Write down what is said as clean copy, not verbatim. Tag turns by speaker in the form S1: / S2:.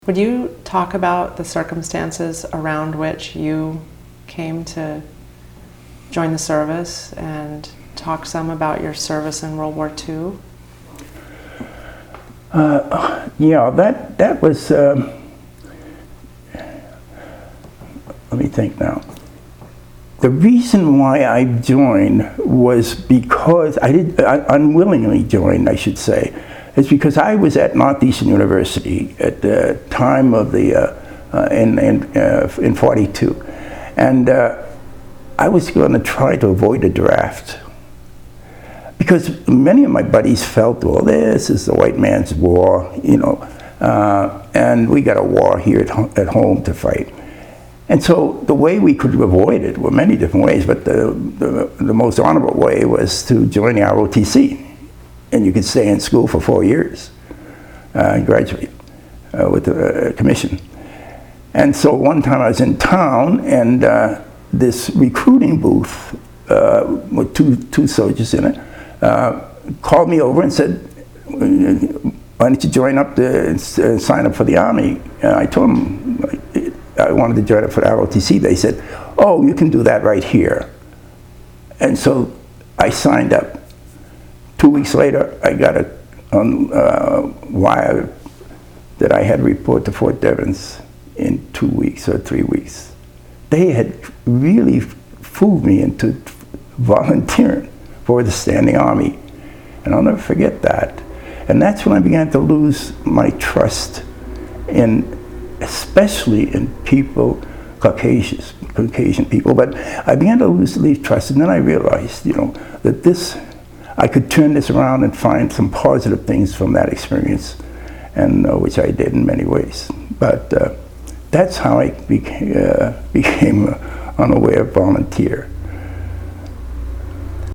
S1: Would you talk about the circumstances around which you came to join the service and talk some about your service in World War II?
S2: Yeah, that was, let me think now. The reason why I joined was because I unwillingly joined, I should say. It's because I was at Northeastern University at the time of the, in 42. And I was going to try to avoid a draft. Because many of my buddies felt, well, this is the white man's war, you know, and we got a war here at home to fight. And so the way we could avoid it were many different ways, but the most honorable way was to join the ROTC. And you could stay in school for 4 years and graduate with a commission. And so one time I was in town, and this recruiting booth with two soldiers in it called me over and said, why don't you join up to sign up for the Army? And I told them I wanted to join up for the ROTC. They said, oh, you can do that right here. And so I signed up. 2 weeks later, I got a wire that I had to report to Fort Devens in 2 weeks or 3 weeks. They had really fooled me into volunteering for the Standing Army. And I'll never forget that. And that's when I began to lose my trust especially in people, Caucasian people. But I began to lose trust, and then I realized, you know, that I could turn this around and find some positive things from that experience, and which I did in many ways. But that's how I became an unaware volunteer.